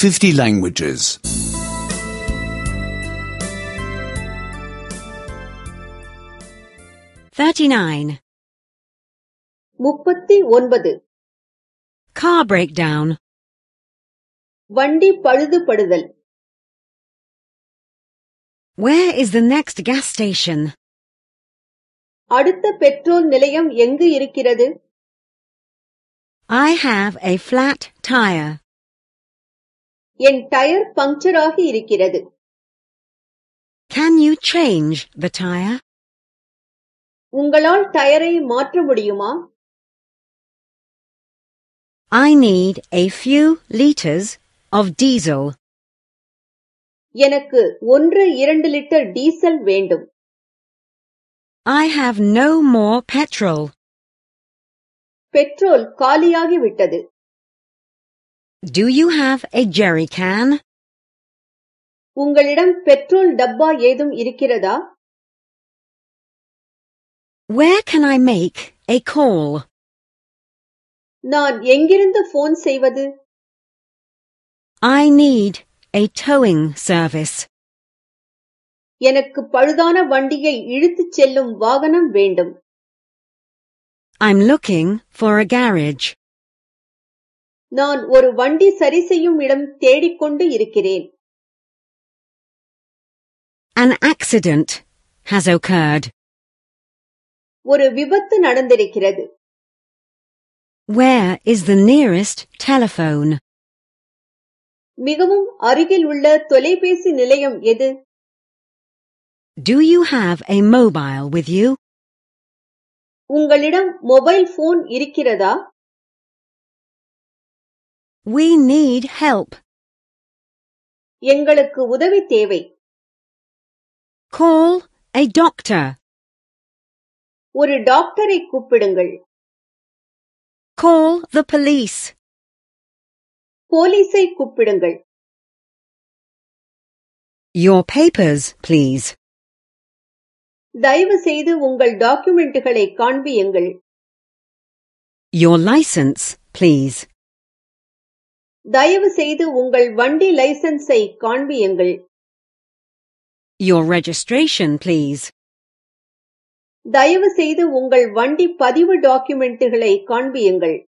50 languages. 39. 39. Car breakdown. வண்டி பழுதுபடுதல். Where is the next gas station? அடுத்த பெட்ரோல் நிலையம் எங்கு இருக்கிறது? I have a flat tire. என் டயர் பங்க்சர் ஆகி இருக்கிறது. Can you change the tire? உங்களால் டயரை மாற்ற முடியுமா? I need a few liters of diesel. எனக்கு 1-2 லிட்டர் டீசல் வேண்டும். I have no more petrol. Petrol காலியாகி விட்டது. Do you have a jerry can? உங்களிடம் பெட்ரோல் டப்பா ஏதும் இருக்கிறதா? Where can I make a call? நான் எங்கிருந்து போன் செய்வது? I need a towing service. எனக்கு பழுதான வண்டியை இழுத்துச் செல்லும் வாகனம் வேண்டும். I'm looking for a garage. நான் ஒரு வண்டி சரி செய்யும் இடம் தேடிக்கொண்டு இருக்கிறேன். An accident has occurred. ஒரு விபத்து நடந்திருக்கிறது. Where is the nearest telephone? மிகவும் அருகில் உள்ள தொலைபேசி நிலையம் எது? Do you have a mobile with you? உங்களிடம் மொபைல் போன் இருக்கிறதா? We need help. எங்களுக்கு உதவி தேவை. Call a doctor. ஒரு டாக்டரை கூப்பிடுங்கள். Call the police. போலீசை கூப்பிடுங்கள். Your papers, please. தயவு செய்து உங்கள் டாக்குமெண்டுகளை காண்பியுங்கள். Your license, please. தயவு செய்து உங்கள் வண்டி லைசென்ஸை காண்பியுங்கள். Your registration, please. தயவு செய்து உங்கள் வண்டி பதிவு டாக்குமெண்டுகளை காண்பியுங்கள்.